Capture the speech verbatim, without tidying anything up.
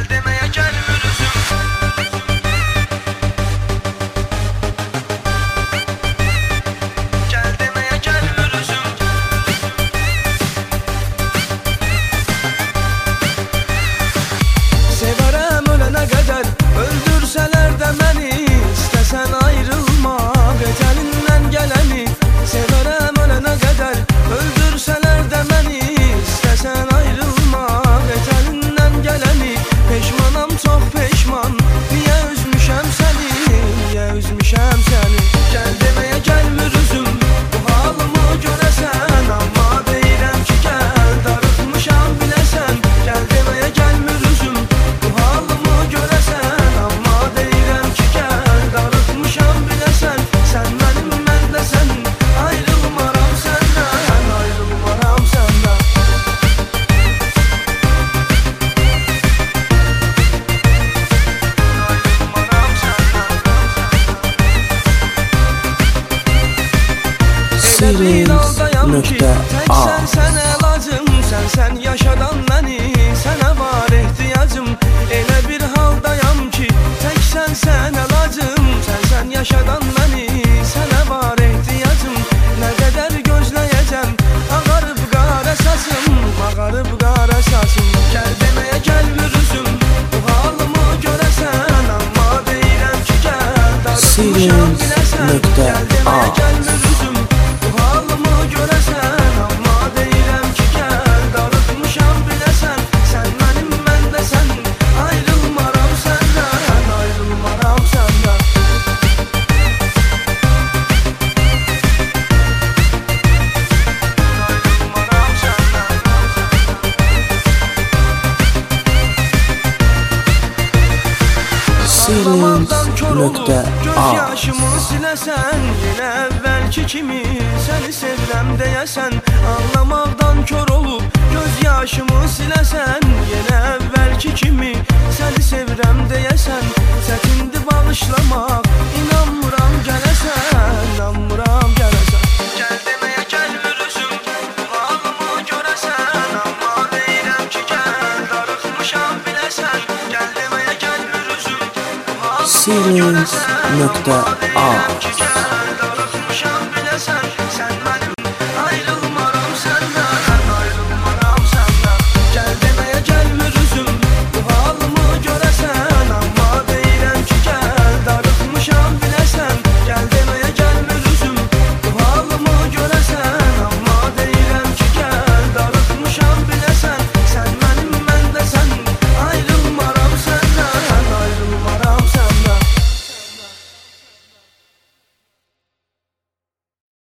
demeye gelmir üzüm. Gel demeye gelmir üzüm. Severem ölene kadar, öldürseler de beni, istesen ayrılmak ecelinden geleni. Severem ölene kadar, öldürseler de beni, istesen ayrılmak ecelinden geleni. Peşmanam çok peşman, niye üzmüşem seni, niye üzmüşem seni. Gel demeye gelmir üzüm, bu halımı göresen, amma deyirəm ki gel, darıxmışam bilesen. Gel demeye gelmir üzüm, bu halımı göresen, amma deyirəm ki gel, darıxmışam bilesen. Sen benim, ben de sen, ayrılmaram senden, ayrılmaram senden. Ayrılmaram senden. Sirins.a Sen sen elacım, sen sen yaşadan beni, sana var ihtiyacım. Elə bir haldayam ki, tek sen sen elacım, sen sen yaşadan beni, sana var ihtiyacım. Ne kadar gözleyeceğim, ağarıp qara saçım, ağarıp qara saçım. Gel demeye gelmir üzüm, bu halımı göresen, amma deyirəm ki gel, darıxmışam bilesen. Gel demeye gelmir üzüm, bu halımı göresen, amma deyirəm ki gel, darıxmışam bilesen. Sen benim, ben de sen, ayrılmaram senden, ayrılmaram senden. Ayrılmaram senden. Ağlamaqdan kör olub, göz Sirins.a yaşımı silesen, yine evvelki kimi seni sevirəm deyəsən. Ağlamaqdan kör olub, göz yaşımı silesen, yine evvelki kimi seni sevirəm deyəsən. Çətindir bağışlamaq, inanmıram gələsən, inanmıram gələsən. Gel demeye gelmir üzüm, bu halımı görəsən, amma deyirəm ki gel, darıxmışam bilesen. Gel demeye gelmir üzüm, bu halımı görəsən, amma deyirəm ki Sirins.a gel.